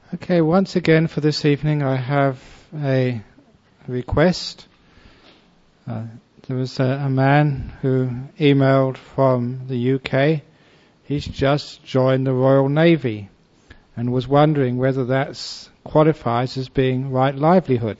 Okay, once again for this evening I have a request. There was a man who emailed from the UK. He's just joined the Royal Navy and was wondering whether that qualifies as being right livelihood.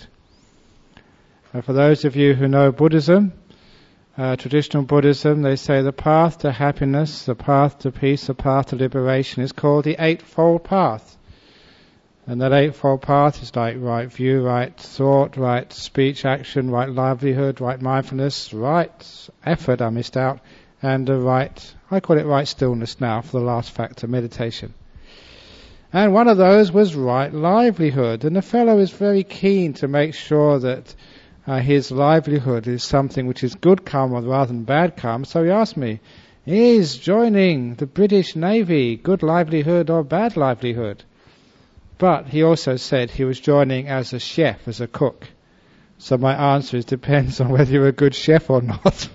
For those of you who know Buddhism, traditional Buddhism, they say the path to happiness, the path to peace, the path to liberation is called the Eightfold Path. And that Eightfold Path is like right view, right thought, right speech, action, right livelihood, right mindfulness, right effort, I missed out, and the right, I call it right stillness now for the last factor, meditation. And one of those was right livelihood. And the fellow is very keen to make sure that his livelihood is something which is good karma rather than bad karma. So he asked me, is joining the British Navy good livelihood or bad livelihood? But he also said he was joining as a chef, as a cook. So my answer is depends on whether you're a good chef or not.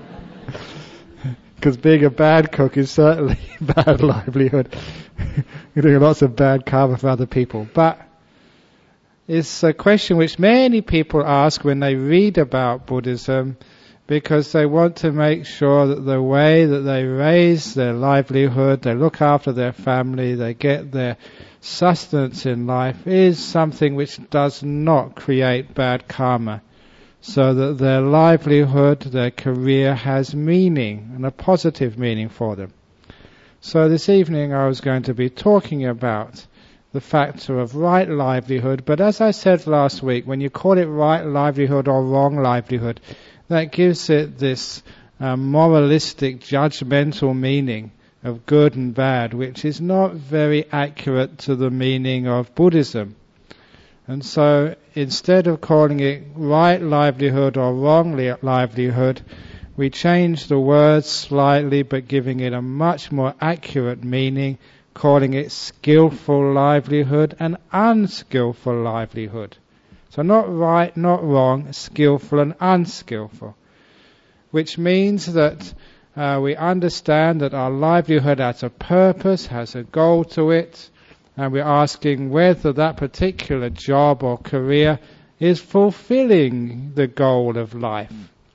Because being a bad cook is certainly bad livelihood. You're doing lots of bad karma for other people. But it's a question which many people ask when they read about Buddhism, because they want to make sure that the way that they raise their livelihood, they look after their family, they get their sustenance in life, is something which does not create bad karma, so that their livelihood, their career has meaning, and a positive meaning for them. So this evening I was going to be talking about the factor of right livelihood, but as I said last week, when you call it right livelihood or wrong livelihood, that gives it this moralistic, judgmental meaning of good and bad, which is not very accurate to the meaning of Buddhism. And so instead of calling it right livelihood or wrong livelihood, we change the words slightly but giving it a much more accurate meaning, calling it skillful livelihood and unskillful livelihood. So not right, not wrong, skillful and unskillful. Which means that we understand that our livelihood has a purpose, has a goal to it, and we're asking whether that particular job or career is fulfilling the goal of life.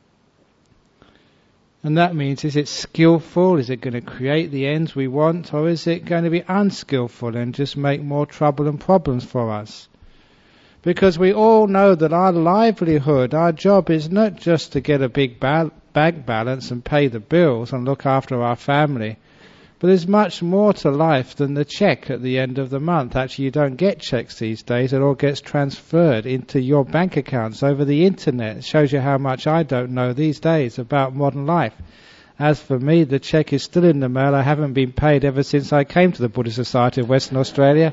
And that means, is it skillful? Is it going to create the ends we want? Or is it going to be unskillful and just make more trouble and problems for us? Because we all know that our livelihood, our job is not just to get a big bank balance and pay the bills and look after our family. But there's much more to life than the check at the end of the month. Actually, you don't get checks these days. It all gets transferred into your bank accounts over the internet. It shows you how much I don't know these days about modern life. As for me, the check is still in the mail. I haven't been paid ever since I came to the Buddhist Society of Western Australia.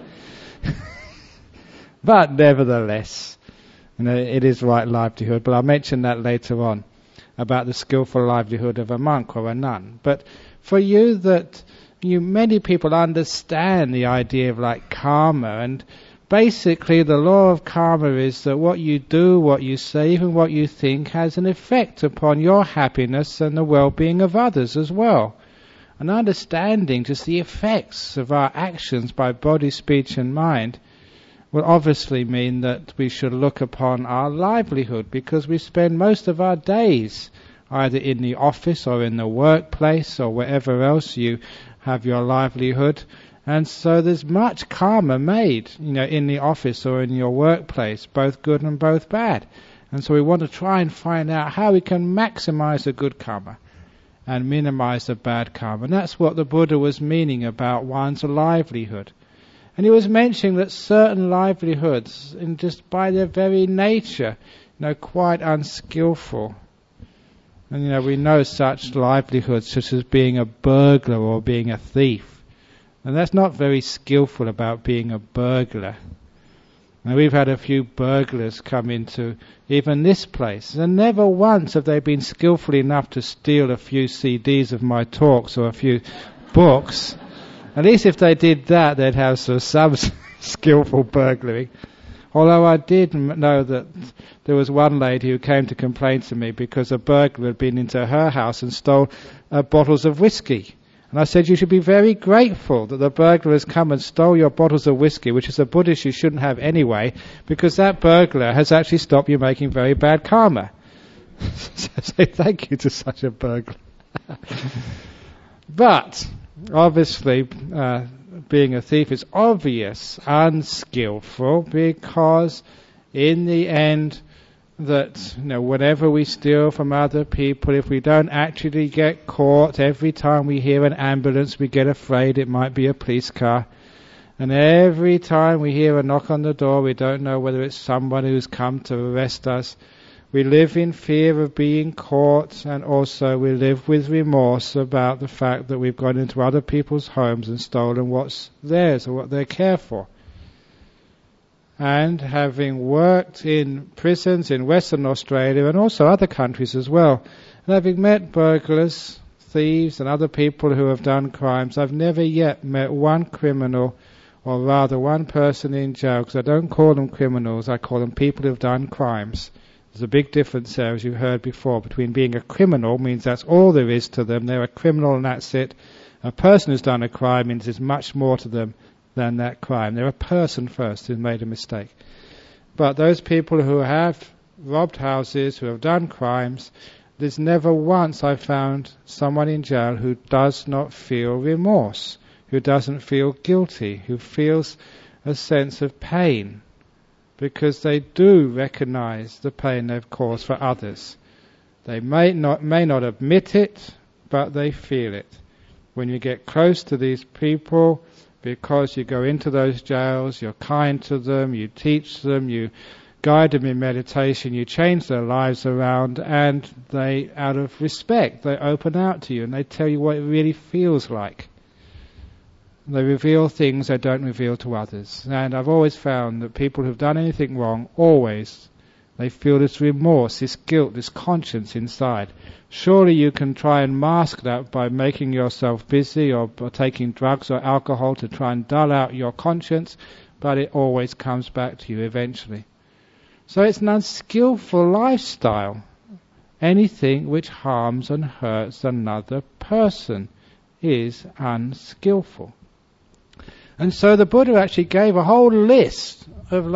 But nevertheless, it is right livelihood. But I'll mention that later on, about the skillful livelihood of a monk or a nun. But for you, many people understand the idea of like karma, and basically the law of karma is that what you do, what you say, even what you think has an effect upon your happiness and the well-being of others as well. And understanding just the effects of our actions by body, speech and mind will obviously mean that we should look upon our livelihood, because we spend most of our days either in the office or in the workplace or wherever else you have your livelihood. And so there's much karma made, in the office or in your workplace, both good and both bad. And so we want to try and find out how we can maximize the good karma and minimize the bad karma. And that's what the Buddha was meaning about one's livelihood. And he was mentioning that certain livelihoods, and just by their very nature, quite unskillful. And we know such livelihoods such as being a burglar or being a thief. And that's not very skillful about being a burglar. And we've had a few burglars come into even this place, and never once have they been skillful enough to steal a few CDs of my talks or a few books. At least if they did that, they'd have some skillful burglary. Although I did know that there was one lady who came to complain to me because a burglar had been into her house and stole bottles of whiskey. And I said, you should be very grateful that the burglar has come and stole your bottles of whiskey, which is a Buddhist you shouldn't have anyway, because that burglar has actually stopped you making very bad karma. So say thank you to such a burglar. But, obviously, being a thief is obvious, unskillful, because in the end, that whenever we steal from other people, if we don't actually get caught, every time we hear an ambulance we get afraid it might be a police car, and every time we hear a knock on the door we don't know whether it's someone who's come to arrest us. We live in fear of being caught, and also we live with remorse about the fact that we've gone into other people's homes and stolen what's theirs or what they care for. And having worked in prisons in Western Australia and also other countries as well, and having met burglars, thieves and other people who have done crimes, I've never yet met one criminal, or rather one person in jail, because I don't call them criminals, I call them people who have done crimes. There's a big difference there, as you heard before, between being a criminal means that's all there is to them, they're a criminal and that's it. A person who's done a crime means there's much more to them than that crime. They're a person first who's made a mistake. But those people who have robbed houses, who have done crimes, there's never once I've found someone in jail who does not feel remorse, who doesn't feel guilty, who feels a sense of pain, because they do recognize the pain they've caused for others. They may not admit it, but they feel it. When you get close to these people, because you go into those jails, you're kind to them, you teach them, you guide them in meditation, you change their lives around, and they, out of respect, they open out to you and they tell you what it really feels like. They reveal things they don't reveal to others. And I've always found that people who've done anything wrong, always, they feel this remorse, this guilt, this conscience inside. Surely you can try and mask that by making yourself busy or taking drugs or alcohol to try and dull out your conscience, but it always comes back to you eventually. So it's an unskillful lifestyle. Anything which harms and hurts another person is unskillful. And so the Buddha actually gave a whole list of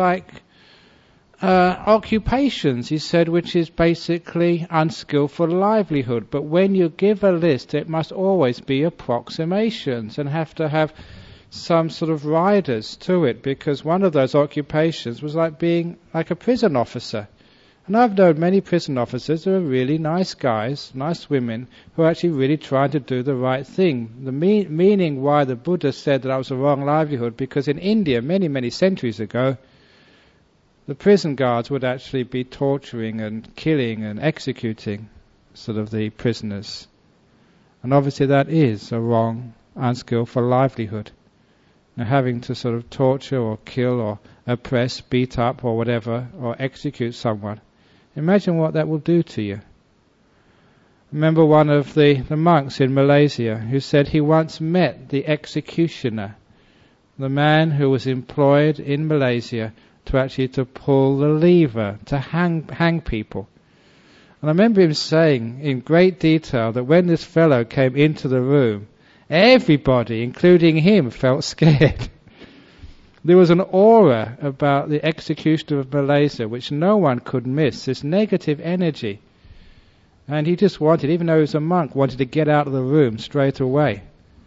occupations, he said, which is basically unskillful livelihood. But when you give a list, it must always be approximations and have to have some sort of riders to it, because one of those occupations was like being like a prison officer. And I've known many prison officers who are really nice guys, nice women, who are actually really trying to do the right thing. The meaning why the Buddha said that was a wrong livelihood, because in India, many, many centuries ago, the prison guards would actually be torturing and killing and executing sort of the prisoners. And obviously that is a wrong, unskillful livelihood. Now, having to sort of torture or kill or oppress, beat up or whatever, or execute someone. Imagine what that will do to you. Remember one of the monks in Malaysia who said he once met the executioner, the man who was employed in Malaysia to pull the lever, to hang people. And I remember him saying in great detail that when this fellow came into the room, everybody, including him, felt scared. There was an aura about the executioner of Malaysia which no one could miss, this negative energy. And he just wanted, even though he was a monk, wanted to get out of the room straight away.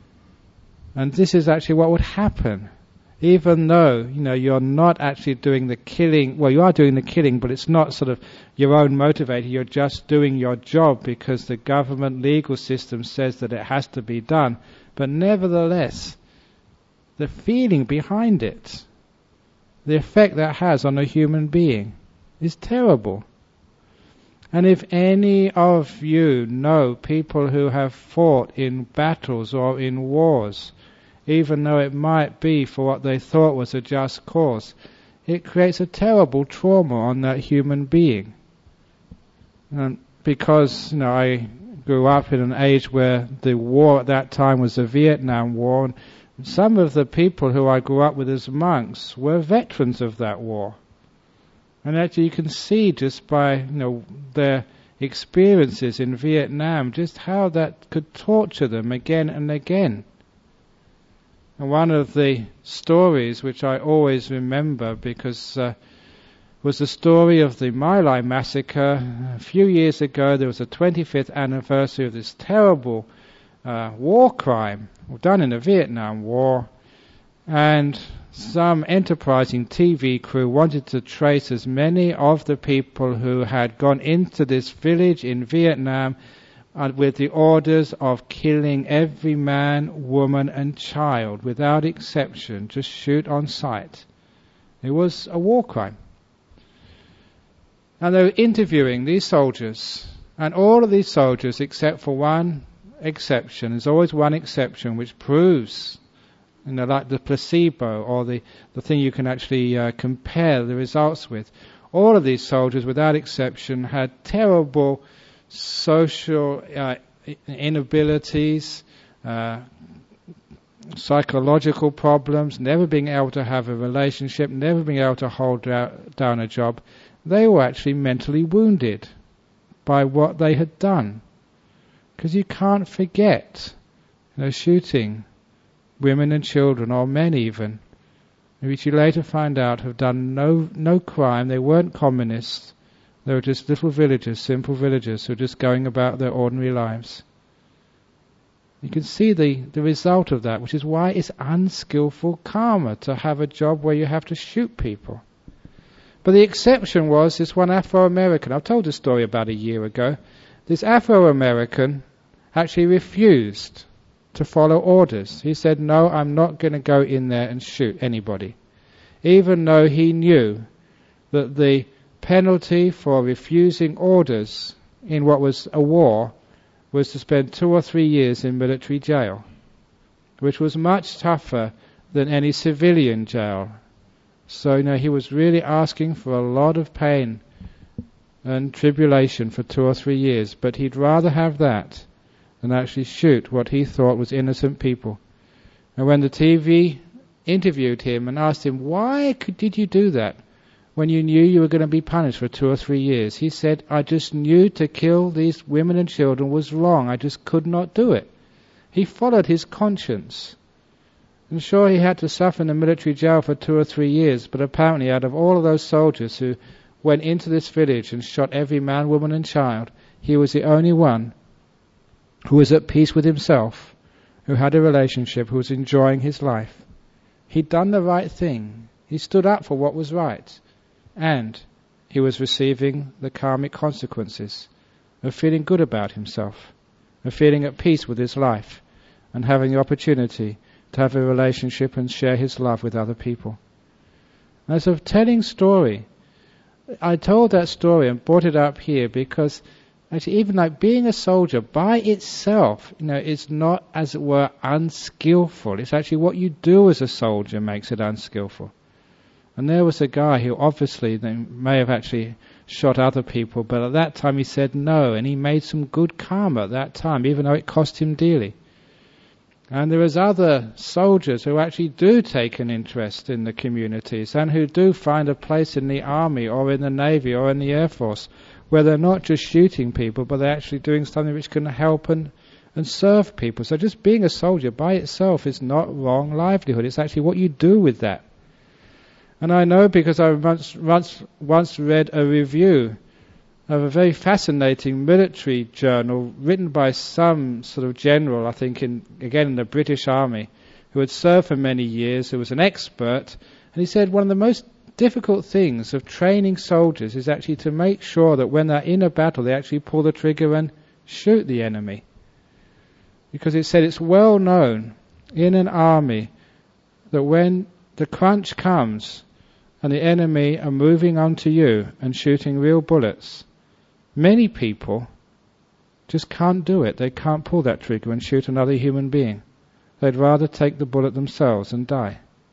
And this is actually what would happen. Even though, you're not actually doing the killing, well, you are doing the killing, but it's not sort of your own motivator, you're just doing your job because the government legal system says that it has to be done. But nevertheless, the feeling behind it, the effect that has on a human being, is terrible. And if any of you know people who have fought in battles or in wars, even though it might be for what they thought was a just cause, it creates a terrible trauma on that human being. And because, I grew up in an age where the war at that time was the Vietnam War, and some of the people who I grew up with as monks were veterans of that war. And actually you can see just by, their experiences in Vietnam, just how that could torture them again and again. And one of the stories which I always remember, because was the story of the My Lai massacre. A few years ago, there was the 25th anniversary of this terrible war crime done in the Vietnam War, and some enterprising TV crew wanted to trace as many of the people who had gone into this village in Vietnam with the orders of killing every man, woman and child without exception, just shoot on sight. It was a war crime. And they were interviewing these soldiers, and all of these soldiers, except for one exception, there's always one exception which proves, like the placebo or the thing you can actually compare the results with. All of these soldiers, without exception, had terrible social inabilities, psychological problems, never being able to have a relationship, never being able to hold down a job. They were actually mentally wounded by what they had done. Because you can't forget, shooting women and children, or men even, which you later find out have done no crime. They weren't communists. They were just little villagers, simple villagers, who were just going about their ordinary lives. You can see the result of that, which is why it's unskillful karma to have a job where you have to shoot people. But the exception was this one Afro-American. I've told this story about a year ago. This Afro-American actually refused to follow orders. He said, no, I'm not going to go in there and shoot anybody. Even though he knew that the penalty for refusing orders in what was a war was to spend 2 or 3 years in military jail, which was much tougher than any civilian jail. So, he was really asking for a lot of pain and tribulation for 2 or 3 years, but he'd rather have that than actually shoot what he thought was innocent people. And when the TV interviewed him and asked him, why did you do that when you knew you were going to be punished for 2 or 3 years? He said, I just knew to kill these women and children was wrong. I just could not do it. He followed his conscience. And sure, he had to suffer in the military jail for 2 or 3 years, but apparently out of all of those soldiers who went into this village and shot every man, woman and child, he was the only one who was at peace with himself, who had a relationship, who was enjoying his life. He'd done the right thing. He stood up for what was right. And he was receiving the karmic consequences of feeling good about himself, of feeling at peace with his life, and having the opportunity to have a relationship and share his love with other people. As of telling story, I told that story and brought it up here because actually even like being a soldier by itself, is not, as it were, unskillful. It's actually what you do as a soldier makes it unskillful. And there was a guy who obviously they may have actually shot other people, but at that time he said no, and he made some good karma at that time, even though it cost him dearly. And there is other soldiers who actually do take an interest in the communities and who do find a place in the army or in the navy or in the air force where they're not just shooting people, but they're actually doing something which can help and serve people. So just being a soldier by itself is not wrong livelihood. It's actually what you do with that. And I know because I once read a review of a very fascinating military journal written by some sort of general, I think, in the British Army, who had served for many years, who was an expert. And he said one of the most difficult things of training soldiers is actually to make sure that when they're in a battle, they actually pull the trigger and shoot the enemy. Because it said it's well known in an army that when the crunch comes and the enemy are moving onto you and shooting real bullets, many people just can't do it. They can't pull that trigger and shoot another human being. They'd rather take the bullet themselves and die.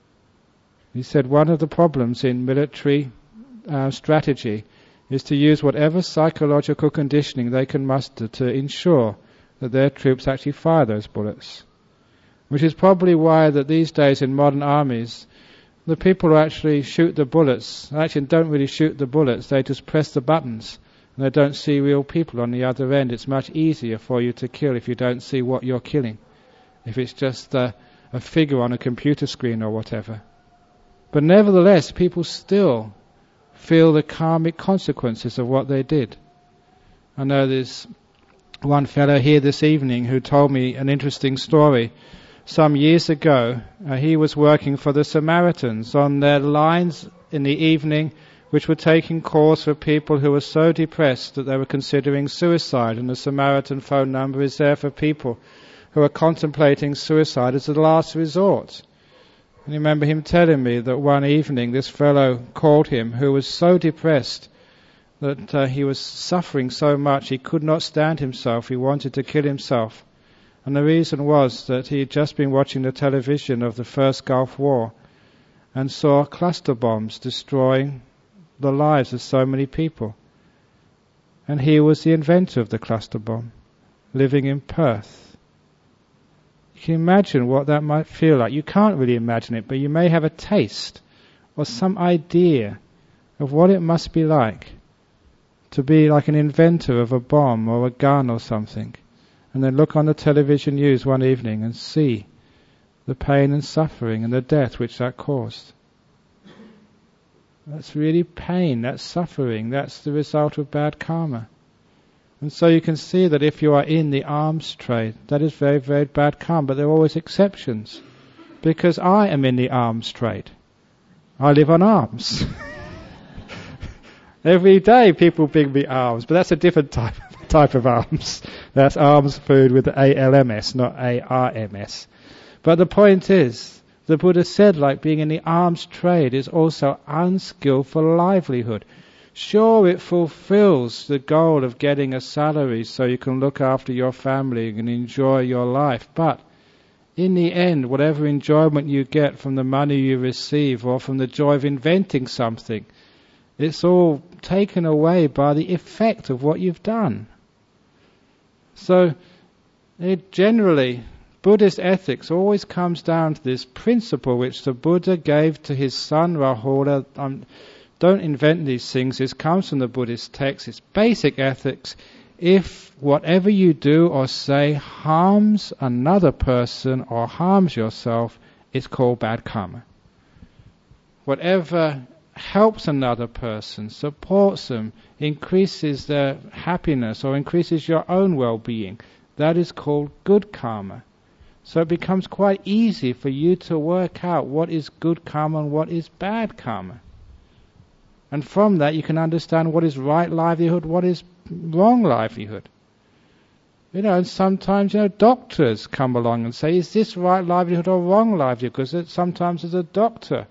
He said one of the problems in military strategy is to use whatever psychological conditioning they can muster to ensure that their troops actually fire those bullets. Which is probably why that these days in modern armies, the people who actually shoot the bullets actually don't really shoot the bullets, they just press the buttons and they don't see real people on the other end. It's much easier for you to kill if you don't see what you're killing, if it's just a figure on a computer screen or whatever. But nevertheless, people still feel the karmic consequences of what they did. I know there's one fellow here this evening who told me an interesting story. Some years ago, he was working for the Samaritans on their lines in the evening, which were taking calls for people who were so depressed that they were considering suicide. And the Samaritan phone number is there for people who are contemplating suicide as a last resort. And I remember him telling me that one evening this fellow called him who was so depressed that he was suffering so much he could not stand himself. He wanted to kill himself. And the reason was that he had just been watching the television of the First Gulf War and saw cluster bombs destroying the lives of so many people. And he was the inventor of the cluster bomb, living in Perth. You can imagine what that might feel like. You can't really imagine it, but you may have a taste or some idea of what it must be like to be like an inventor of a bomb or a gun or something, and then look on the television news one evening and see the pain and suffering and the death which that caused. That's really pain, that's suffering, that's the result of bad karma. And so you can see that if you are in the arms trade, that is very, very bad karma, but there are always exceptions. Because I am in the arms trade. I live on arms. Every day people bring me arms, but that's a different type of arms. That's arms food with ALMS, not ARMS. But the point is, the Buddha said like being in the arms trade is also unskillful livelihood. Sure, it fulfills the goal of getting a salary so you can look after your family and enjoy your life. But in the end, whatever enjoyment you get from the money you receive or from the joy of inventing something, it's all taken away by the effect of what you've done. So, generally, Buddhist ethics always comes down to this principle which the Buddha gave to his son Rahula. Don't invent these things. This comes from the Buddhist text. It's basic ethics. If whatever you do or say harms another person or harms yourself, it's called bad karma. Whatever helps another person, supports them, increases their happiness or increases your own well-being, that is called good karma. So it becomes quite easy for you to work out what is good karma and what is bad karma. And from that you can understand what is right livelihood, what is wrong livelihood. And sometimes, doctors come along and say, is this right livelihood or wrong livelihood? Because sometimes as a doctor,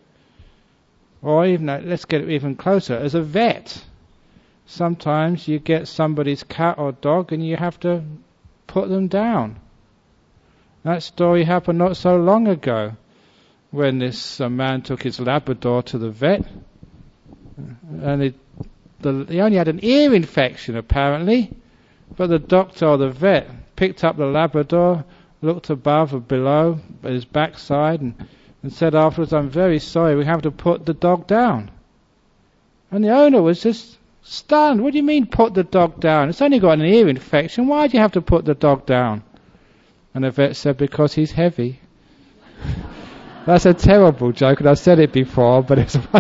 or even, let's get even closer, as a vet, sometimes you get somebody's cat or dog and you have to put them down. That story happened not so long ago when this man took his Labrador to the vet. And he only had an ear infection apparently, but the doctor or the vet picked up the Labrador, looked above or below at his backside and said afterwards, I'm very sorry, we have to put the dog down. And the owner was just stunned. What do you mean put the dog down? It's only got an ear infection, why do you have to put the dog down? And the vet said, because he's heavy. That's a terrible joke, and I've said it before, but it's one.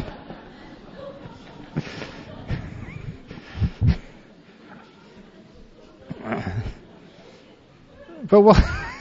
But what?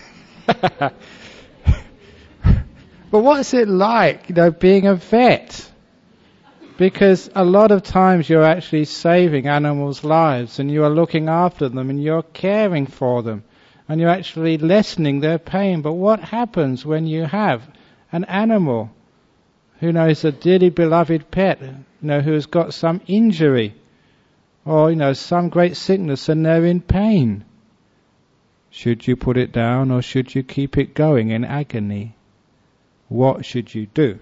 But what's it like, being a vet? Because a lot of times you're actually saving animals' lives, and you are looking after them, and you're caring for them, and you're actually lessening their pain. But what happens when you have an animal who is a dearly beloved pet, who has got some injury or some great sickness and they're in pain? Should you put it down or should you keep it going in agony? What should you do?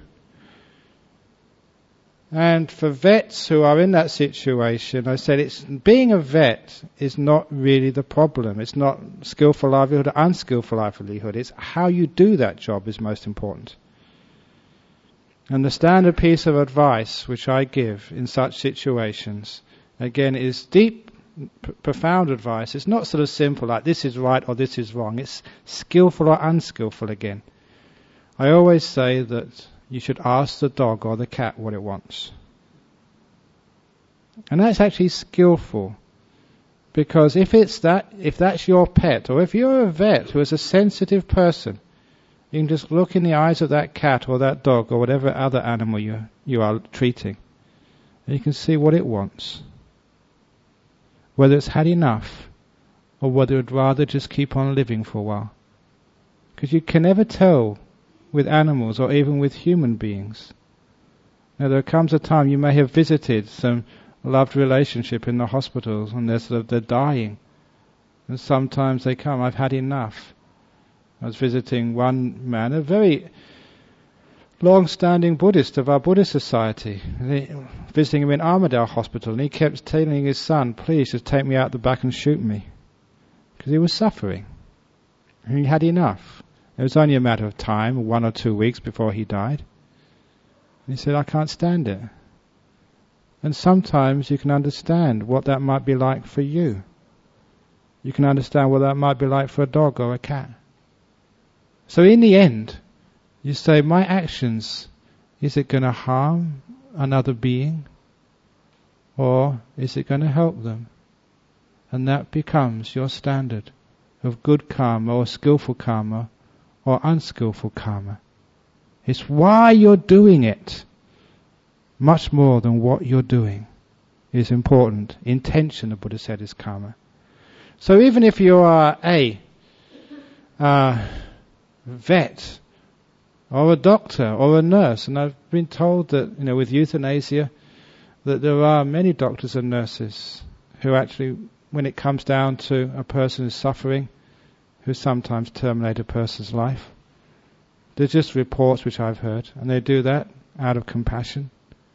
And for vets who are in that situation, I said being a vet is not really the problem. It's not skillful livelihood or unskillful livelihood. It's how you do that job is most important. And the standard piece of advice which I give in such situations, again, is deep profound advice. It's not sort of simple like this is right or this is wrong. It's skillful or unskillful again. I always say that you should ask the dog or the cat what it wants. And that's actually skillful. Because if that's your pet, or if you're a vet who is a sensitive person, you can just look in the eyes of that cat or that dog or whatever other animal you are treating, and you can see what it wants. Whether it's had enough, or whether it would rather just keep on living for a while. Because you can never tell with animals or even with human beings. Now there comes a time you may have visited some loved relationship in the hospitals and they're dying. And sometimes they come, I've had enough. I was visiting one man, a very long-standing Buddhist of our Buddhist society, visiting him in Armadale Hospital, and he kept telling his son, please just take me out the back and shoot me. Because he was suffering. And he had enough. It was only a matter of time, 1 or 2 weeks before he died. And he said, I can't stand it. And sometimes you can understand what that might be like for you. You can understand what that might be like for a dog or a cat. So in the end, you say, my actions, is it going to harm another being? Or is it going to help them? And that becomes your standard of good karma or skillful karma or unskillful karma. It's why you're doing it. Much more than what you're doing is important. Intention, the Buddha said, is karma. So even if you are a vet or a doctor or a nurse, and I've been told that, with euthanasia, that there are many doctors and nurses who actually, when it comes down to a person who's suffering, who sometimes terminate a person's life. They're just reports which I've heard, and they do that out of compassion.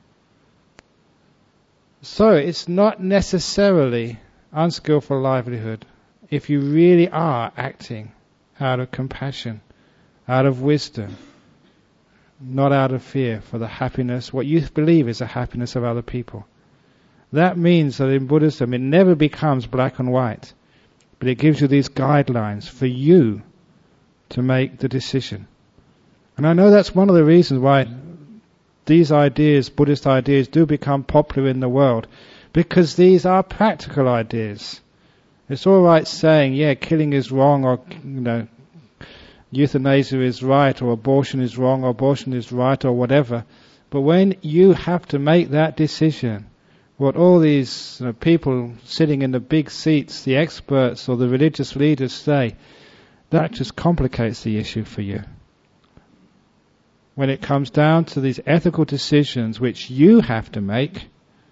So it's not necessarily unskillful livelihood if you really are acting out of compassion, out of wisdom, not out of fear for the happiness, what you believe is the happiness of other people. That means that in Buddhism it never becomes black and white, but it gives you these guidelines for you to make the decision. And I know that's one of the reasons why these ideas, Buddhist ideas, do become popular in the world, because these are practical ideas. It's all right saying, killing is wrong, or euthanasia is right, or abortion is wrong, or abortion is right, or whatever. But when you have to make that decision, what all these people sitting in the big seats, the experts or the religious leaders say, that just complicates the issue for you. When it comes down to these ethical decisions which you have to make,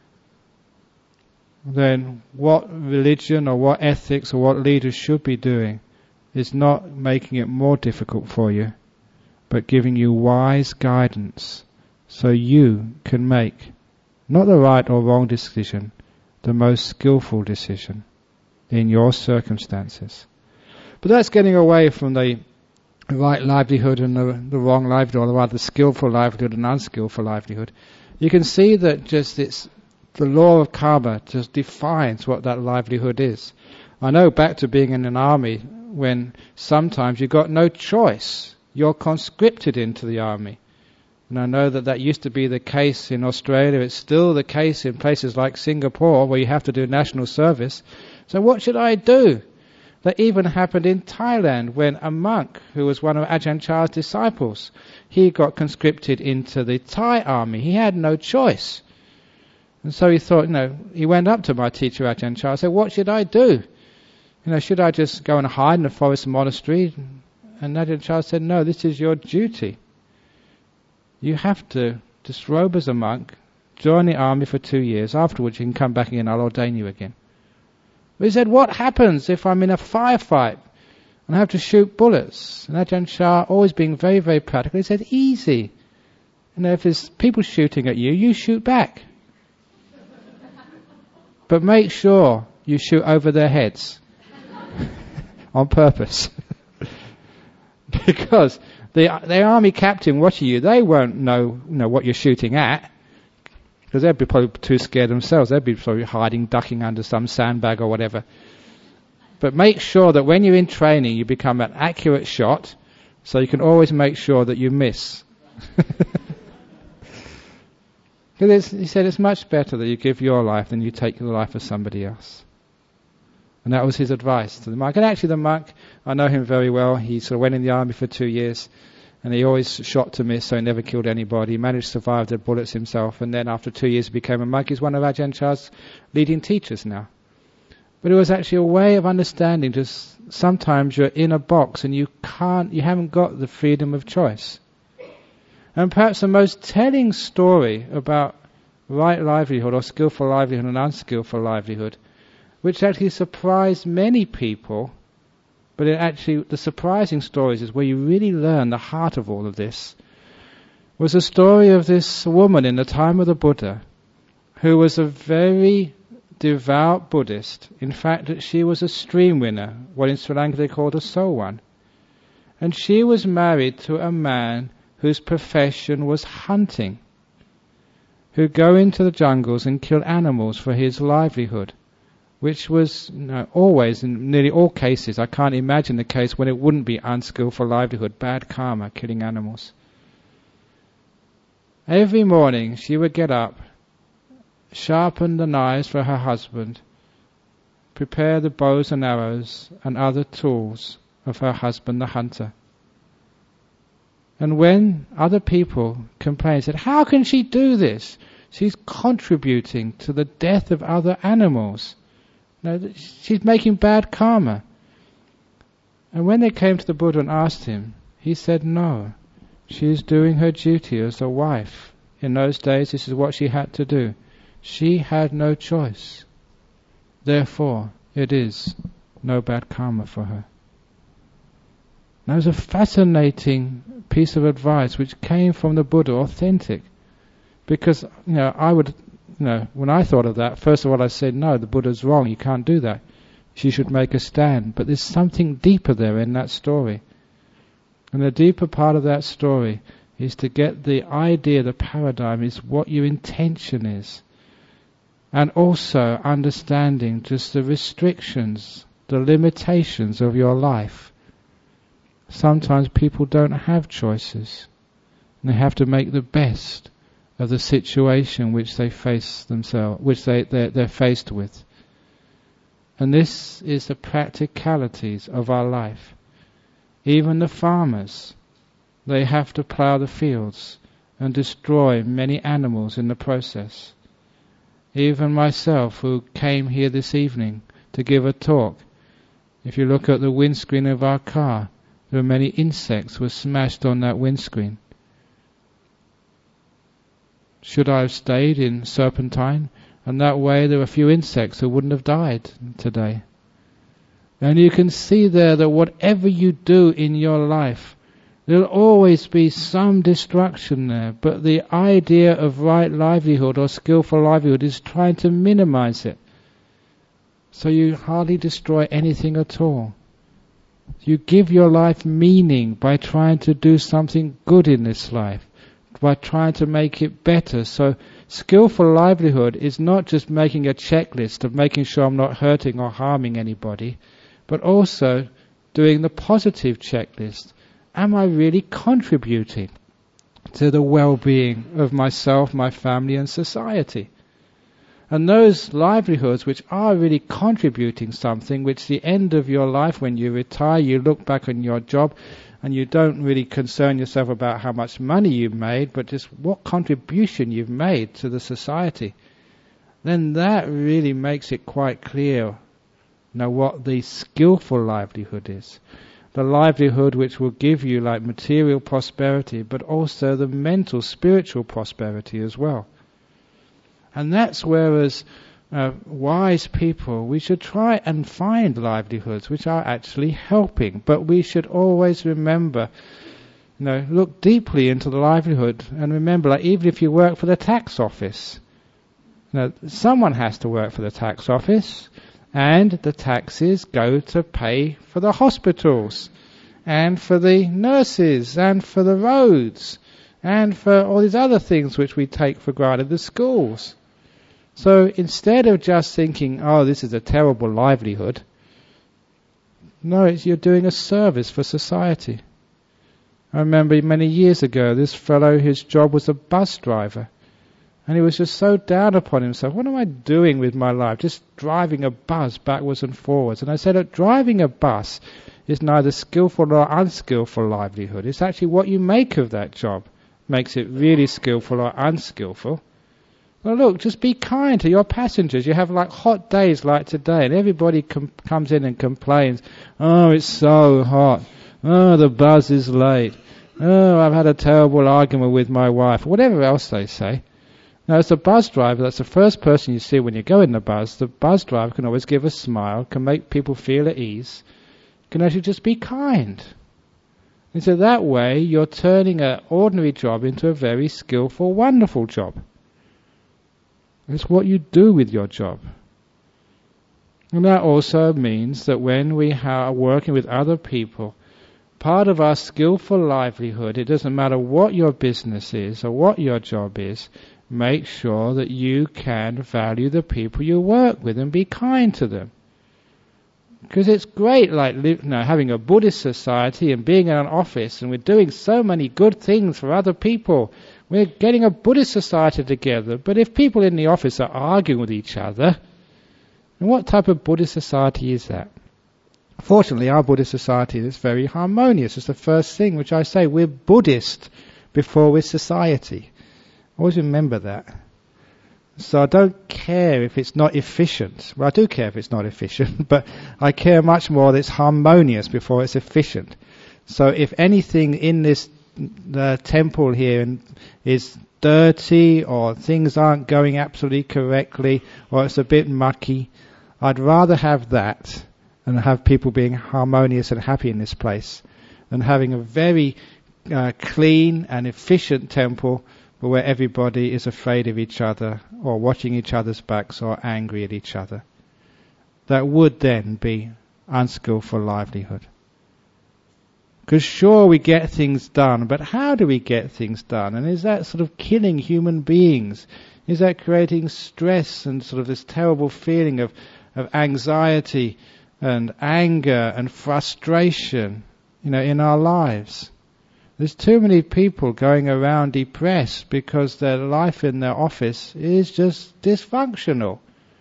then what religion or what ethics or what leaders should be doing is not making it more difficult for you, but giving you wise guidance so you can make not the right or wrong decision, the most skillful decision in your circumstances. But that's getting away from the right livelihood and the wrong livelihood, or rather skillful livelihood and unskillful livelihood. You can see that just the law of karma just defines what that livelihood is. I know back to being in an army when sometimes you've got no choice. You're conscripted into the army. And I know that used to be the case in Australia. It's still the case in places like Singapore where you have to do national service. So what should I do? That even happened in Thailand when a monk who was one of Ajahn Chah's disciples, he got conscripted into the Thai army. He had no choice. And so he thought, he went up to my teacher Ajahn Chah and said, what should I do? Should I just go and hide in a forest monastery? And Ajahn Chah said, no, this is your duty. You have to disrobe as a monk, join the army for 2 years, afterwards you can come back again, I'll ordain you again. But he said, what happens if I'm in a firefight and I have to shoot bullets? And Ajahn Chah, always being very, very practical, he said, easy. If there's people shooting at you, you shoot back. But make sure you shoot over their heads. On purpose. Because the army captain watching you, they won't know what you're shooting at. because they'd be probably too scared themselves. They'd be probably hiding, ducking under some sandbag or whatever. But make sure that when you're in training, you become an accurate shot, so you can always make sure that you miss. Because he said it's much better that you give your life than you take the life of somebody else. And that was his advice to the monk. And actually the monk, I know him very well. He sort of went in the army for 2 years, and he always shot to miss, so he never killed anybody. He managed to survive the bullets himself, and then after 2 years he became a monk. He's one of Ajahn Chah's leading teachers now. But it was actually a way of understanding just sometimes you're in a box and you haven't got the freedom of choice. And perhaps the most telling story about right livelihood or skillful livelihood and unskillful livelihood, which actually surprised many people, but the surprising stories is where you really learn the heart of all of this, was the story of this woman in the time of the Buddha who was a very devout Buddhist. In fact, she was a stream winner, what in Sri Lanka they called a soul one. And she was married to a man whose profession was hunting, who go into the jungles and kill animals for his livelihood, which was always, in nearly all cases, I can't imagine the case when it wouldn't be unskillful livelihood, bad karma, killing animals. Every morning she would get up, sharpen the knives for her husband, prepare the bows and arrows and other tools of her husband the hunter. And when other people complained, said, how can she do this? She's contributing to the death of other animals. She's making bad karma. And when they came to the Buddha and asked him, he said, no, she's doing her duty as a wife. In those days, this is what she had to do. She had no choice. Therefore, it is no bad karma for her. That was a fascinating piece of advice which came from the Buddha, authentic. Because, when I thought of that, first of all I said, no, the Buddha's wrong, you can't do that. She should make a stand. But there's something deeper there in that story. And the deeper part of that story is to get the idea, the paradigm, is what your intention is. And also understanding just the restrictions, the limitations of your life. Sometimes people don't have choices, and they have to make the best of the situation which they face themselves, which they're faced with. And this is the practicalities of our life. Even the farmers, they have to plough the fields and destroy many animals in the process. Even myself, who came here this evening to give a talk, if you look at the windscreen of our car, there are many insects were smashed on that windscreen. Should I have stayed in Serpentine? And that way there were a few insects who wouldn't have died today. And you can see there that whatever you do in your life, there'll always be some destruction there. But the idea of right livelihood or skillful livelihood is trying to minimize it. So you hardly destroy anything at all. You give your life meaning by trying to do something good in this life, by trying to make it better. So skillful livelihood is not just making a checklist of making sure I'm not hurting or harming anybody, but also doing the positive checklist. Am I really contributing to the well-being of myself, my family and society? And those livelihoods which are really contributing something, which the end of your life, when you retire, you look back on your job and you don't really concern yourself about how much money you've made, but just what contribution you've made to the society, then that really makes it quite clear what the skillful livelihood is. The livelihood which will give you like material prosperity, but also the mental, spiritual prosperity as well. And that's where, as wise people, we should try and find livelihoods which are actually helping. But we should always remember, look deeply into the livelihood and remember, like, even if you work for the tax office, someone has to work for the tax office, and the taxes go to pay for the hospitals, and for the nurses, and for the roads, and for all these other things which we take for granted, the schools. So instead of just thinking, oh, this is a terrible livelihood, no, you're doing a service for society. I remember many years ago, this fellow, his job was a bus driver. And he was just so down upon himself. What am I doing with my life? Just driving a bus backwards and forwards. And I said, look, driving a bus is neither skillful nor unskillful livelihood. It's actually what you make of that job makes it really skillful or unskillful. Well, look, just be kind to your passengers. You have like hot days like today, and everybody comes in and complains, oh, it's so hot. Oh, the bus is late. Oh, I've had a terrible argument with my wife. Whatever else they say. Now, as a bus driver, that's the first person you see when you go in the bus. The bus driver can always give a smile, can make people feel at ease, can actually just be kind. And so that way, you're turning an ordinary job into a very skillful, wonderful job. It's what you do with your job. And that also means that when we are working with other people, part of our skillful livelihood, it doesn't matter what your business is or what your job is, make sure that you can value the people you work with and be kind to them. Because it's great like having a Buddhist society and being in an office and we're doing so many good things for other people. We're getting a Buddhist society together. But if people in the office are arguing with each other, then what type of Buddhist society is that? Fortunately, our Buddhist society is very harmonious. It's the first thing which I say. We're Buddhist before we're society. Always remember that. So I don't care if it's not efficient. Well, I do care if it's not efficient, but I care much more that it's harmonious before it's efficient. So if anything in this temple here is dirty or things aren't going absolutely correctly or it's a bit mucky, I'd rather have that and have people being harmonious and happy in this place than having a very clean and efficient temple where everybody is afraid of each other or watching each other's backs or angry at each other. That would then be unskillful livelihood. Because sure, we get things done, but how do we get things done? And is that sort of killing human beings? Is that creating stress and sort of this terrible feeling of anxiety and anger and frustration, in our lives? There's too many people going around depressed because their life in their office is just dysfunctional.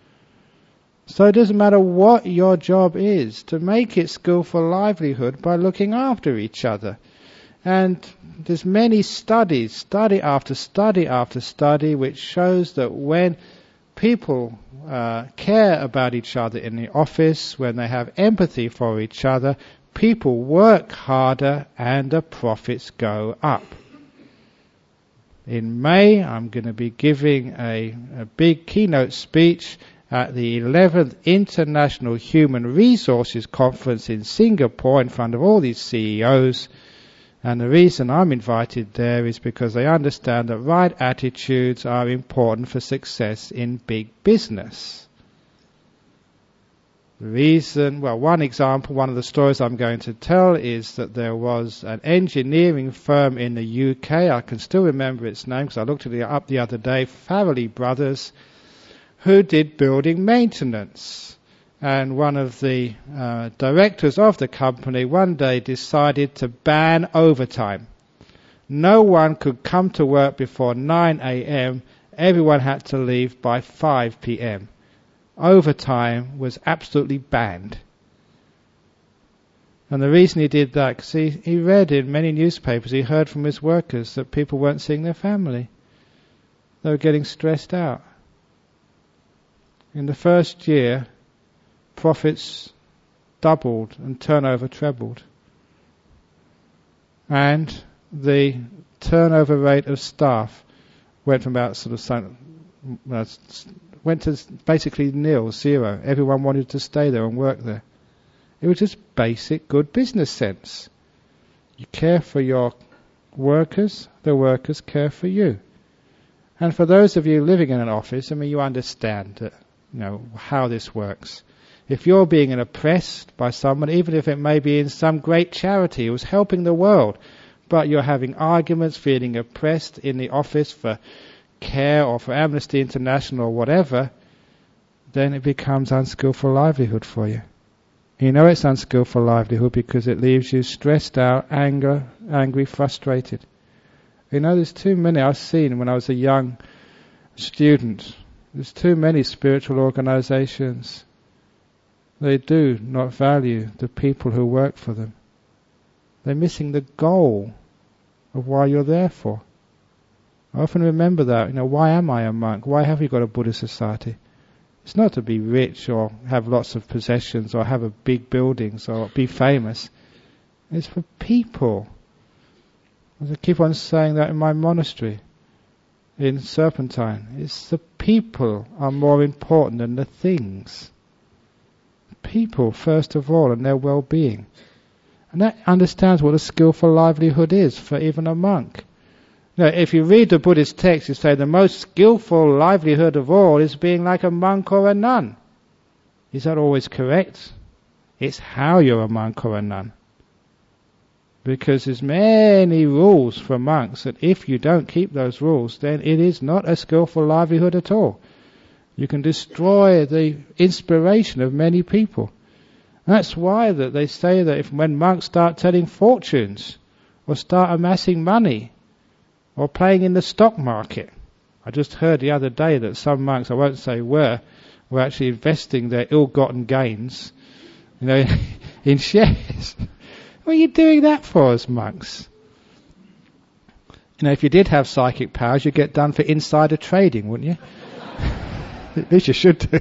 So it doesn't matter what your job is, to make it skillful livelihood by looking after each other. And there's many studies, study after study after study, which shows that when people care about each other in the office, when they have empathy for each other, people work harder and the profits go up. In May, I'm going to be giving a big keynote speech at the 11th International Human Resources Conference in Singapore in front of all these CEOs. And the reason I'm invited there is because they understand that right attitudes are important for success in big business. One example, one of the stories I'm going to tell is that there was an engineering firm in the UK, I can still remember its name because I looked it up the other day, Farrelly Brothers, who did building maintenance. And one of the directors of the company one day decided to ban overtime. No one could come to work before 9 a.m. Everyone had to leave by 5 p.m. Overtime was absolutely banned. And the reason he did that, because he read in many newspapers, he heard from his workers that people weren't seeing their family. They were getting stressed out. In the first year, profits doubled and turnover trebled. And the turnover rate of staff went from about went to basically nil, zero. Everyone wanted to stay there and work there. It was just basic good business sense. You care for your workers, the workers care for you. And for those of you living in an office, you understand that, how this works. If you're being oppressed by someone, even if it may be in some great charity who's helping the world, but you're having arguments, feeling oppressed in the office for care or for Amnesty International or whatever, then it becomes unskillful livelihood for you. You know it's unskillful livelihood because it leaves you stressed out, angry, frustrated. You know, there's too many I've seen when I was a young student. There's too many spiritual organizations. They do not value the people who work for them. They're missing the goal of why you're there for. I often remember that. Why am I a monk? Why have we got a Buddhist society? It's not to be rich or have lots of possessions or have a big buildings or be famous. It's for people. As I keep on saying that in my monastery in Serpentine, it's the people are more important than the things. People first of all, and their well-being. And that understands what a skillful livelihood is for even a monk. If you read the Buddhist text, you say the most skillful livelihood of all is being like a monk or a nun. Is that always correct? It's how you're a monk or a nun. Because there's many rules for monks that if you don't keep those rules, then it is not a skillful livelihood at all. You can destroy the inspiration of many people. That's why that they say that when monks start telling fortunes or start amassing money or playing in the stock market. I just heard the other day that some monks, I won't say were actually investing their ill-gotten gains, in shares. What are you doing that for as monks? If you did have psychic powers, you'd get done for insider trading, wouldn't you? At least you should do.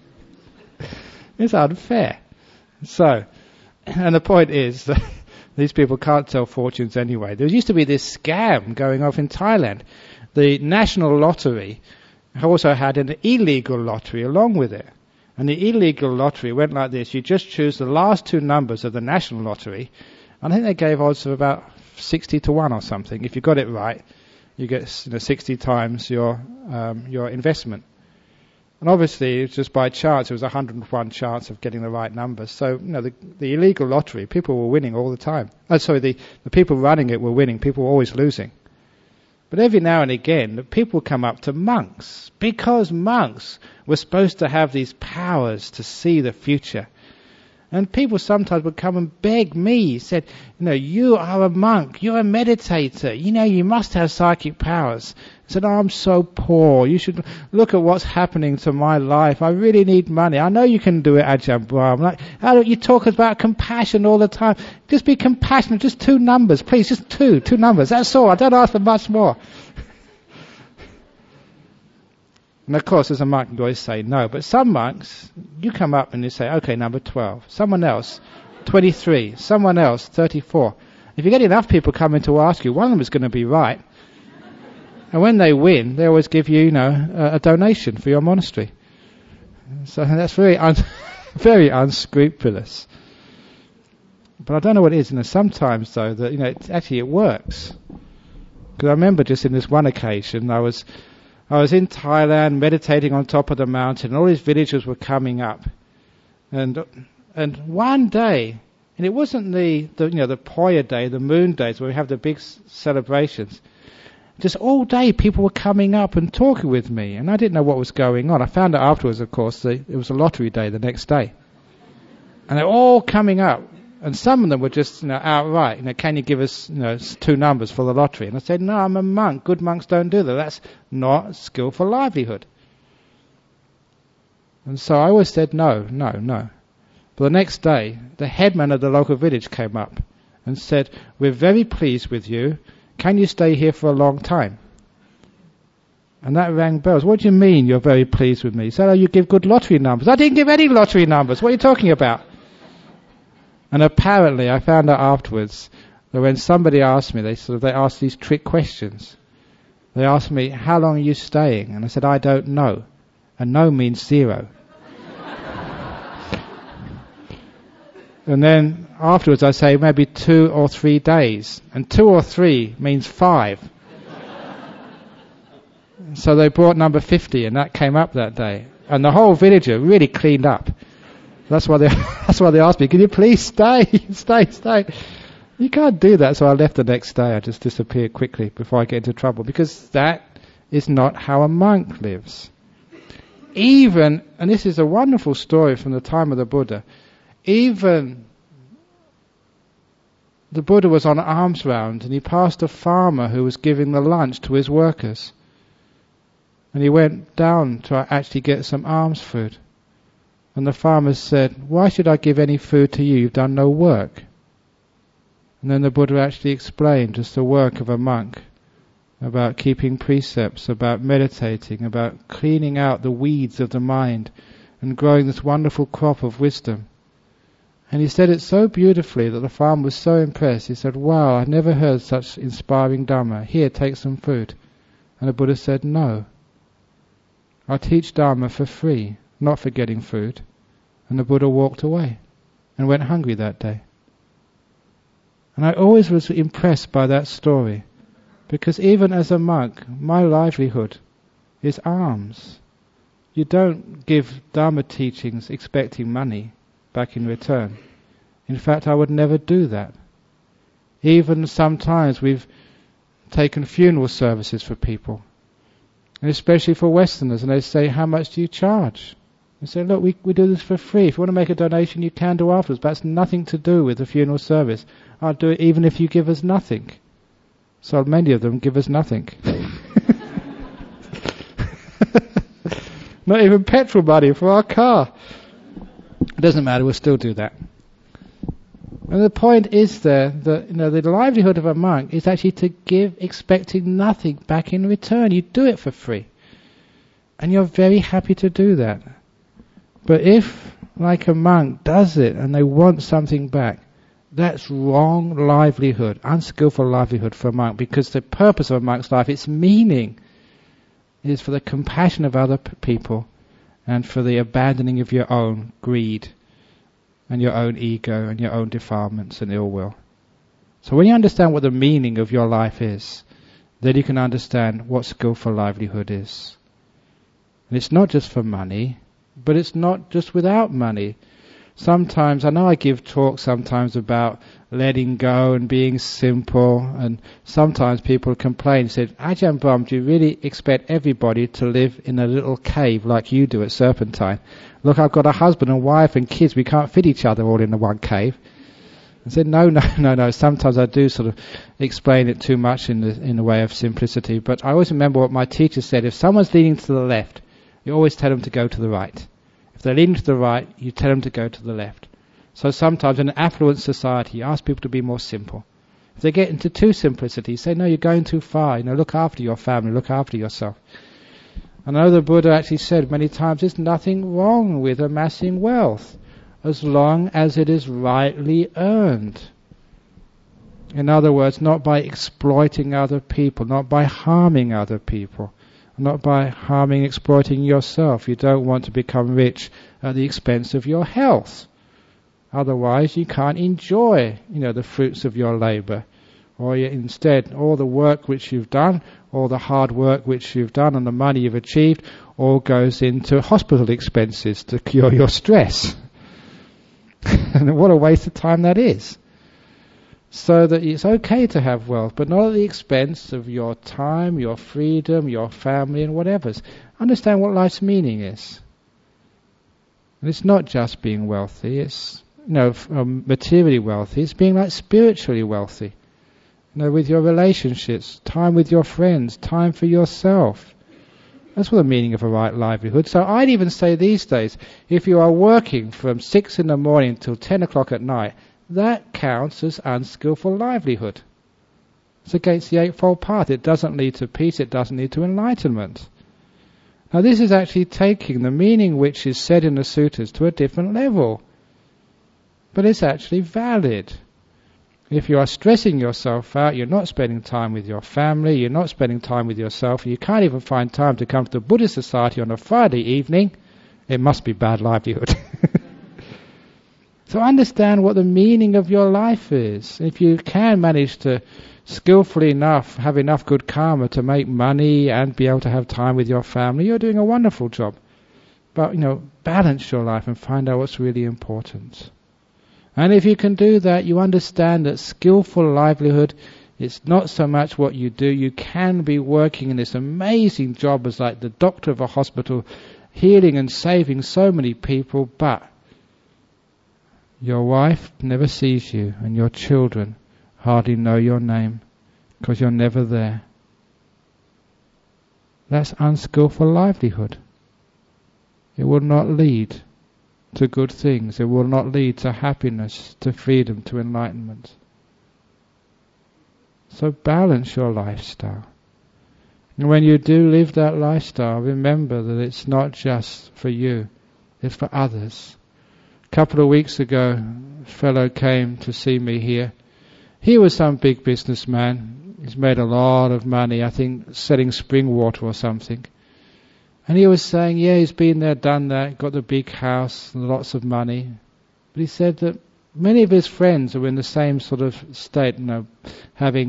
It's unfair. So, and the point is that these people can't tell fortunes anyway. There used to be this scam going off in Thailand. The national lottery also had an illegal lottery along with it. And the illegal lottery went like this. You just choose the last two numbers of the national lottery. And I think they gave odds of about 60 to 1 or something. If you got it right, you get 60 times your investment. And obviously, it's just by chance. It was 101 chance of getting the right numbers. So, the illegal lottery, people were winning all the time. The people running it were winning. People were always losing. But every now and again, the people come up to monks, because monks were supposed to have these powers to see the future. And people sometimes would come and beg me, said, you are a monk, you're a meditator, you must have psychic powers. I said, I'm so poor, you should look at what's happening to my life, I really need money. I know you can do it, Ajahn Brahm. How do you talk about compassion all the time? Just be compassionate, just 2 numbers, please, just two numbers, that's all, I don't ask for much more. And of course, as a monk, you always say no. But some monks, you come up and you say, okay, number 12. Someone else, 23. Someone else, 34. If you get enough people coming to ask you, one of them is going to be right. And when they win, they always give you, a donation for your monastery. So that's very, very unscrupulous. But I don't know what it is. Sometimes, though, that it works. Because I remember just in this one occasion, I was in Thailand meditating on top of the mountain, and all these villagers were coming up. And one day, and it wasn't the Poya day, the moon days where we have the big celebrations. Just all day people were coming up and talking with me, and I didn't know what was going on. I found out afterwards, of course, it was a lottery day the next day. And they're all coming up. And some of them were just, outright, can you give us, 2 numbers for the lottery? And I said, no, I'm a monk. Good monks don't do that. That's not skillful livelihood. And so I always said, no. But the next day, the headman of the local village came up and said, we're very pleased with you. Can you stay here for a long time? And that rang bells. What do you mean you're very pleased with me? He said, you give good lottery numbers. I didn't give any lottery numbers. What are you talking about? And apparently, I found out afterwards that when somebody asked me, they asked these trick questions. They asked me, how long are you staying? And I said, I don't know. And no means 0. And then afterwards I say maybe 2 or 3 days. And 2 or 3 means 5. So they brought number 50, and that came up that day. And the whole villager really cleaned up. That's why they asked me, can you please stay? Stay. You can't do that, so I left the next day. I just disappeared quickly before I get into trouble, because that is not how a monk lives. Even, and this is a wonderful story from the time of the Buddha, even the Buddha was on alms round and he passed a farmer who was giving the lunch to his workers. And he went down to actually get some alms food. And the farmer said, "Why should I give any food to you? You've done no work." And then the Buddha actually explained just the work of a monk, about keeping precepts, about meditating, about cleaning out the weeds of the mind and growing this wonderful crop of wisdom. And he said it so beautifully that the farmer was so impressed. He said, "Wow, I've never heard such inspiring Dhamma. Here, take some food." And the Buddha said, "No. I teach Dhamma for free, not for getting food." And the Buddha walked away and went hungry that day. And I always was impressed by that story, because even as a monk, my livelihood is alms. You don't give Dhamma teachings expecting money back in return. In fact, I would never do that. Even sometimes we've taken funeral services for people, and especially for Westerners, and they say, "How much do you charge?" We say, "Look, we do this for free. If you want to make a donation, you can do afterwards, but that's nothing to do with the funeral service. I'll do it even if you give us nothing." So many of them give us nothing. Not even petrol money for our car. It doesn't matter, we'll still do that. And the point is there that the livelihood of a monk is actually to give expecting nothing back in return. You do it for free. And you're very happy to do that. But if, like a monk, does it and they want something back, that's wrong livelihood, unskillful livelihood for a monk, because the purpose of a monk's life, its meaning, is for the compassion of other people and for the abandoning of your own greed and your own ego and your own defilements and ill will. So when you understand what the meaning of your life is, then you can understand what skillful livelihood is. And it's not just for money, but it's not just without money. Sometimes, I know I give talks sometimes about letting go and being simple, and sometimes people complain, say, "Ajahn Brahm, do you really expect everybody to live in a little cave like you do at Serpentine? Look, I've got a husband and wife and kids, we can't fit each other all in the one cave." I said, no. Sometimes I do sort of explain it too much in the way of simplicity, but I always remember what my teacher said: if someone's leaning to the left, you always tell them to go to the right. If they're leaning to the right, you tell them to go to the left. So sometimes in an affluent society, you ask people to be more simple. If they get into too simplicity, you say, "No, you're going too far. Look after your family, look after yourself." I know the Buddha actually said many times, there's nothing wrong with amassing wealth, as long as it is rightly earned. In other words, not by exploiting other people, not by harming other people, not by harming, exploiting yourself. You don't want to become rich at the expense of your health. Otherwise, you can't enjoy, the fruits of your labor. Or instead, all the work which you've done, all the hard work which you've done and the money you've achieved, all goes into hospital expenses to cure your stress. And what a waste of time that is. So that it's okay to have wealth, but not at the expense of your time, your freedom, your family, and whatever's. Understand what life's meaning is. And it's not just being wealthy, it's materially wealthy, it's being like spiritually wealthy. With your relationships, time with your friends, time for yourself. That's what the meaning of a right livelihood. So I'd even say these days, if you are working from 6 in the morning till 10 o'clock at night, that counts as unskillful livelihood. It's against the Eightfold Path. It doesn't lead to peace, it doesn't lead to enlightenment. Now this is actually taking the meaning which is said in the sutras to a different level. But it's actually valid. If you are stressing yourself out, you're not spending time with your family, you're not spending time with yourself, you can't even find time to come to the Buddhist Society on a Friday evening, it must be bad livelihood. So understand what the meaning of your life is. If you can manage to skillfully enough, have enough good karma to make money and be able to have time with your family, you're doing a wonderful job. But, balance your life and find out what's really important. And if you can do that, you understand that skillful livelihood, it's not so much what you do. You can be working in this amazing job as like the doctor of a hospital, healing and saving so many people, but your wife never sees you and your children hardly know your name because you're never there. That's unskillful livelihood. It will not lead to good things. It will not lead to happiness, to freedom, to enlightenment. So balance your lifestyle. And when you do live that lifestyle, remember that it's not just for you, it's for others. A couple of weeks ago, a fellow came to see me here. He was some big businessman. He's made a lot of money, I think, selling spring water or something. And he was saying, yeah, he's been there, done that, got the big house and lots of money. But he said that many of his friends are in the same sort of state, having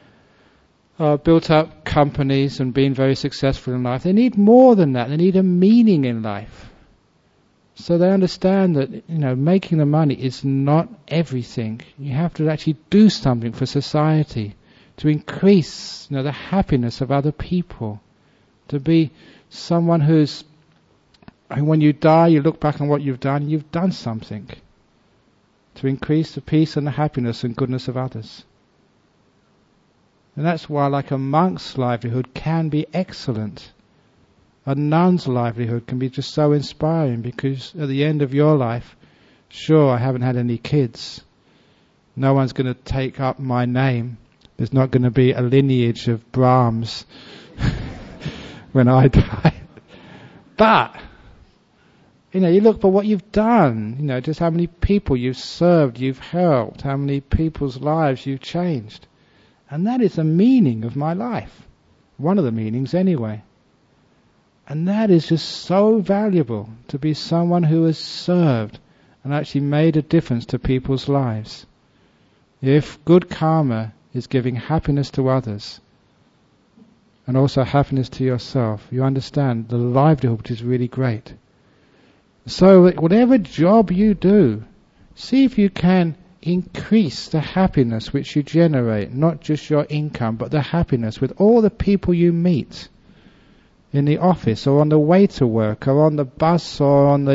built up companies and been very successful in life. They need more than that. They need a meaning in life. So they understand that, making the money is not everything. You have to actually do something for society to increase, the happiness of other people. To be someone who's, when you die, you look back on what you've done something to increase the peace and the happiness and goodness of others. And that's why, like, a monk's livelihood can be excellent. A nun's livelihood can be just so inspiring, because at the end of your life, sure, I haven't had any kids. No one's going to take up my name. There's not going to be a lineage of Brahms when I die. But, you look for what you've done, just how many people you've served, you've helped, how many people's lives you've changed. And that is the meaning of my life. One of the meanings anyway. And that is just so valuable, to be someone who has served and actually made a difference to people's lives. If good karma is giving happiness to others, and also happiness to yourself, you understand the livelihood is really great. So whatever job you do, see if you can increase the happiness which you generate, not just your income, but the happiness with all the people you meet in the office, or on the way to work, or on the bus, or on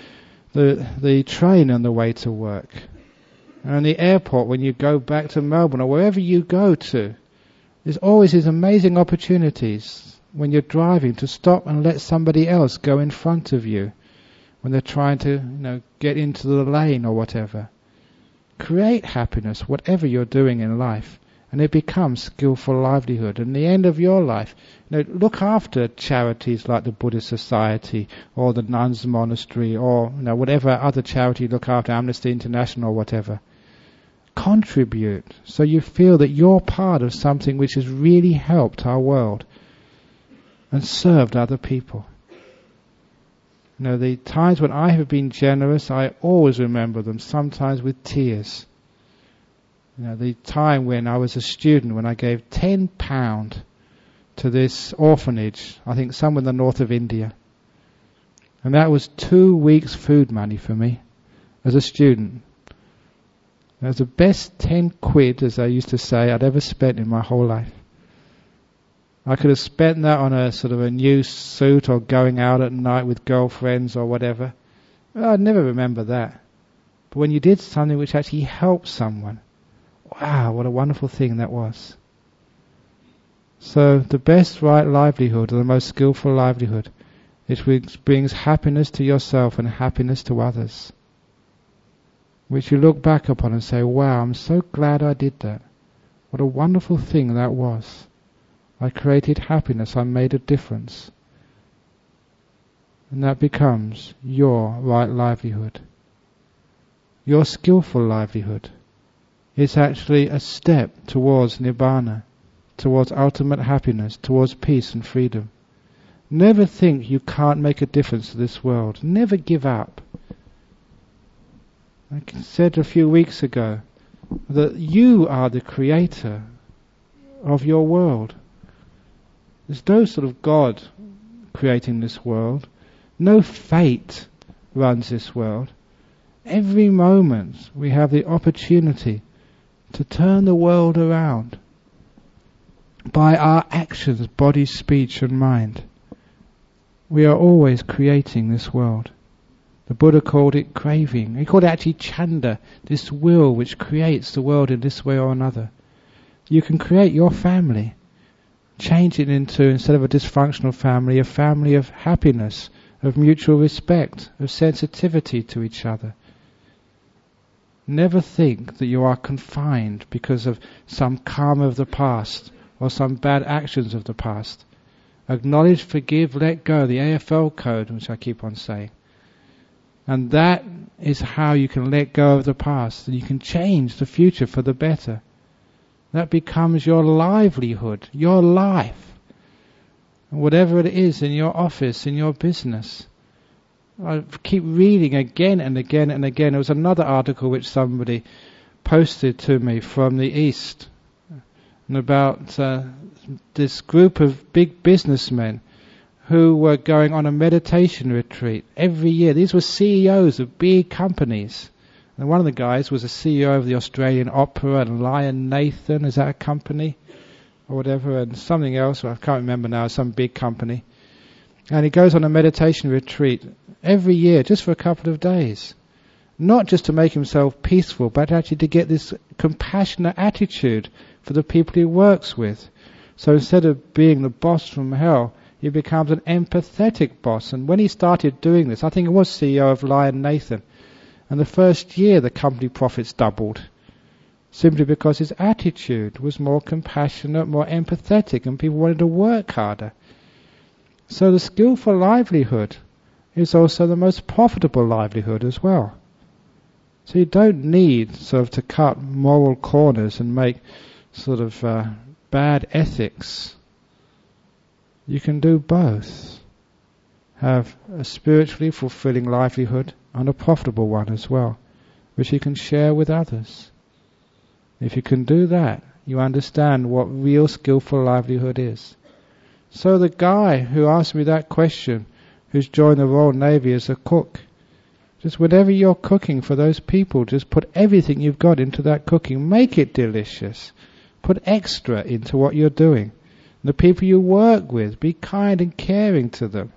the train on the way to work, and the airport when you go back to Melbourne, or wherever you go to. There's always these amazing opportunities when you're driving to stop and let somebody else go in front of you when they're trying to, get into the lane or whatever. Create happiness, whatever you're doing in life, and it becomes skillful livelihood. And the end of your life, look after charities like the Buddhist Society or the Nuns Monastery, or whatever other charity you look after, Amnesty International or whatever. Contribute so you feel that you're part of something which has really helped our world and served other people. The times when I have been generous, I always remember them, sometimes with tears. The time when I was a student, when I gave £10 to this orphanage, I think somewhere in the north of India. And that was 2 weeks' food money for me as a student. It was the best 10 quid, as I used to say, I'd ever spent in my whole life. I could have spent that on a sort of a new suit, or going out at night with girlfriends or whatever. Well, I'd never remember that. But when you did something which actually helped someone, wow, what a wonderful thing that was. So the best right livelihood, or the most skillful livelihood, is which brings happiness to yourself and happiness to others, which you look back upon and say, wow, I'm so glad I did that. What a wonderful thing that was. I created happiness, I made a difference. And that becomes your right livelihood. Your skillful livelihood is actually a step towards Nibbana, towards ultimate happiness, towards peace and freedom. Never think you can't make a difference to this world. Never give up. I said a few weeks ago that you are the creator of your world. There's no sort of God creating this world. No fate runs this world. Every moment we have the opportunity to turn the world around by our actions, body, speech and mind. We are always creating this world. The Buddha called it craving. He called it actually chanda, this will which creates the world in this way or another. You can create your family, change it into, instead of a dysfunctional family, a family of happiness, of mutual respect, of sensitivity to each other. Never think that you are confined because of some karma of the past or some bad actions of the past. Acknowledge, forgive, let go, the AFL code, which I keep on saying. And that is how you can let go of the past, and you can change the future for the better. That becomes your livelihood, your life. And whatever it is in your office, in your business. I keep reading again and again and again. There was another article which somebody posted to me from the East, and about this group of big businessmen who were going on a meditation retreat every year. These were CEOs of big companies. And one of the guys was a CEO of the Australian Opera and Lion Nathan, is that a company? Or whatever, and something else, I can't remember now, some big company. And he goes on a meditation retreat every year, just for a couple of days. Not just to make himself peaceful, but actually to get this compassionate attitude for the people he works with. So instead of being the boss from hell, he becomes an empathetic boss. And when he started doing this, I think it was CEO of Lion Nathan, and the first year the company profits doubled, simply because his attitude was more compassionate, more empathetic, and people wanted to work harder. So the skillful livelihood is also the most profitable livelihood as well. So you don't need sort of to cut moral corners and make sort of bad ethics. You can do both. Have a spiritually fulfilling livelihood and a profitable one as well, which you can share with others. If you can do that, you understand what real skillful livelihood is. So the guy who asked me that question, who's joined the Royal Navy as a cook, just whatever you're cooking for those people, just put everything you've got into that cooking. Make it delicious. Put extra into what you're doing. The people you work with, be kind and caring to them.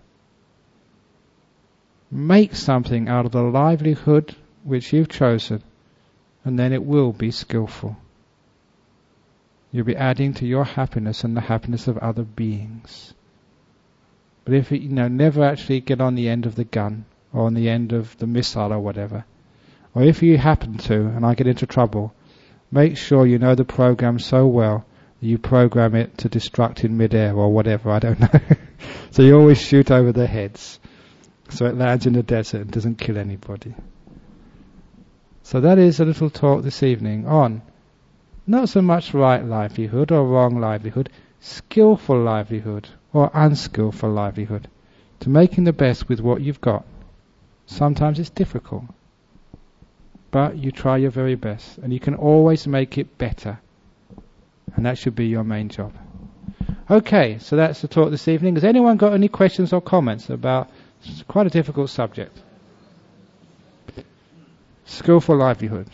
Make something out of the livelihood which you've chosen, and then it will be skillful. You'll be adding to your happiness and the happiness of other beings. But if you never actually get on the end of the gun, or on the end of the missile or whatever, or if you happen to, and I get into trouble, make sure you know the program so well that you program it to destruct in midair or whatever, I don't know. So you always shoot over their heads, so it lands in the desert and doesn't kill anybody. So that is a little talk this evening on not so much right livelihood or wrong livelihood, skillful livelihood or unskillful livelihood, to making the best with what you've got. Sometimes it's difficult, but you try your very best, and you can always make it better, and that should be your main job. Okay, so that's the talk this evening. Has anyone got any questions or comments about quite a difficult subject? Skillful livelihood.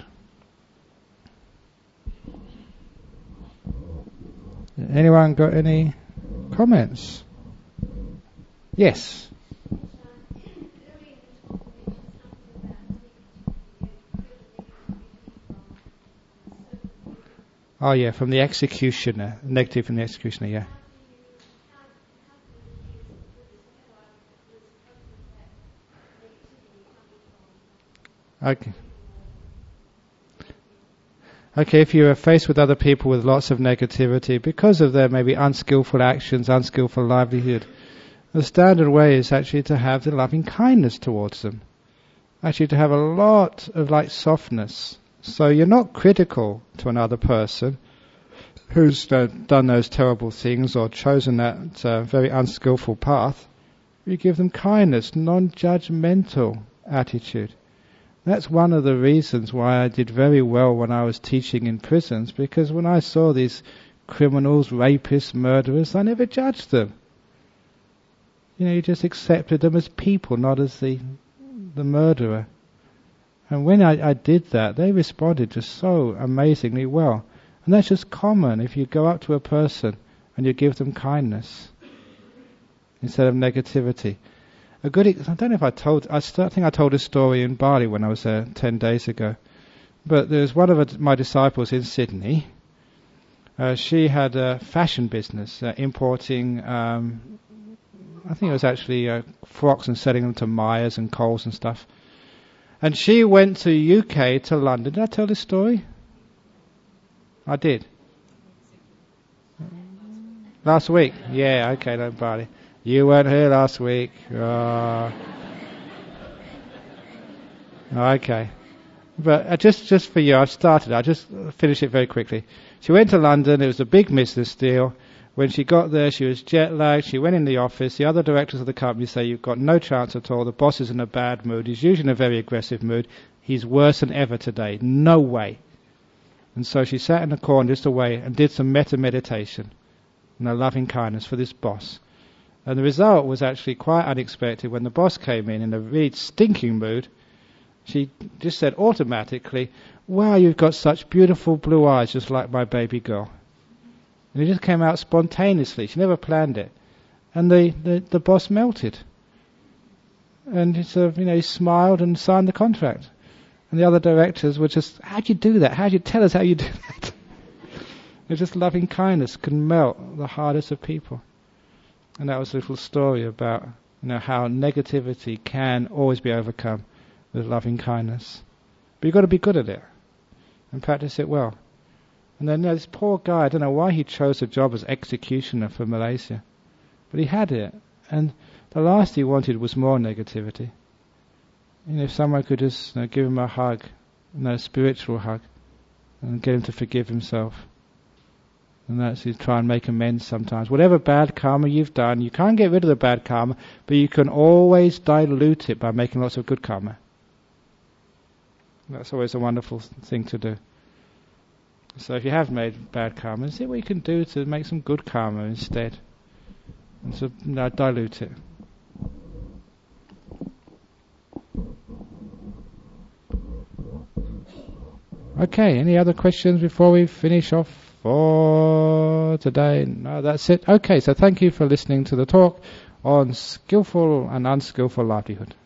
Anyone got any comments? Yes. Oh yeah, from the executioner. Negative from the executioner, yeah. Okay. Okay, if you are faced with other people with lots of negativity because of their maybe unskillful actions, unskillful livelihood, the standard way is actually to have the loving kindness towards them. Actually to have a lot of softness. So you're not critical to another person who's done those terrible things or chosen that very unskillful path. You give them kindness, non-judgmental attitude. That's one of the reasons why I did very well when I was teaching in prisons, because when I saw these criminals, rapists, murderers, I never judged them. You just accepted them as people, not as the murderer. And when I did that, they responded just so amazingly well. And that's just common if you go up to a person and you give them kindness instead of negativity. I don't know if I think I told a story in Bali when I was there 10 days ago. But there's one of my disciples in Sydney. She had a fashion business, importing, I think it was actually frocks and selling them to Myers and Coles and stuff. And she went to UK, to London. Did I tell this story? I did. Last week? Yeah, okay, don't bother. You weren't here last week. Okay. But just for you, I'll just finish it very quickly. She went to London, it was a big business deal. When she got there, she was jet lagged, she went in the office, the other directors of the company say, you've got no chance at all, the boss is in a bad mood, he's usually in a very aggressive mood, he's worse than ever today, no way. And so she sat in the corner just away and did some meditation, loving kindness for this boss. And the result was actually quite unexpected. When the boss came in a really stinking mood, she just said automatically, wow, you've got such beautiful blue eyes, just like my baby girl. And it just came out spontaneously. She never planned it. And the boss melted. And he smiled and signed the contract. And the other directors were just, how'd you do that? How'd you tell us how you do that? It's just loving kindness can melt the hardest of people. And that was a little story about how negativity can always be overcome with loving kindness. But you've got to be good at it and practice it well. And then this poor guy, I don't know why he chose a job as executioner for Malaysia, but he had it. And the last he wanted was more negativity. If someone could just give him a hug, a spiritual hug, and get him to forgive himself. And that's try and make amends sometimes. Whatever bad karma you've done, you can't get rid of the bad karma, but you can always dilute it by making lots of good karma. That's always a wonderful thing to do. So if you have made bad karma, see what you can do to make some good karma instead. And so dilute it. Okay, any other questions before we finish off for today? No, that's it. Okay, so thank you for listening to the talk on skillful and unskillful livelihood.